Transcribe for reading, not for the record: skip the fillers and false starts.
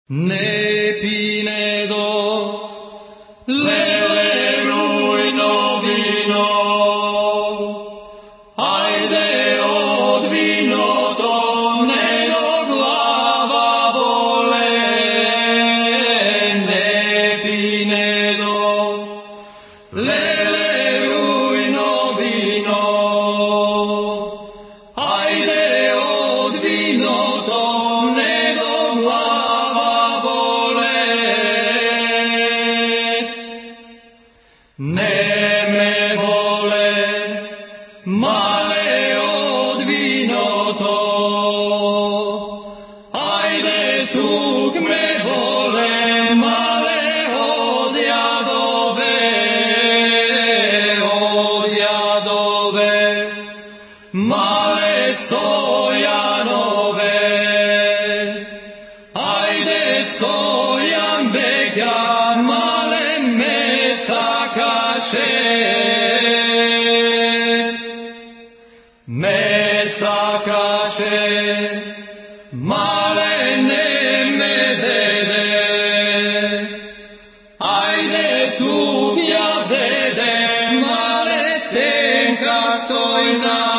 Ne pinedo, lele rujno vino, ajde od vino to meno glava bole. Ne pinedo, lele rujno vino, ajde od vino to meno glava bole. Ne me bole, male od vino to, ajde tuk me bole, male od jadove, male stojanove, ajde stojan bekja, male me sakaše. Me sakaše, male ne me zede, ajde tu ja zede, male tenka stojna.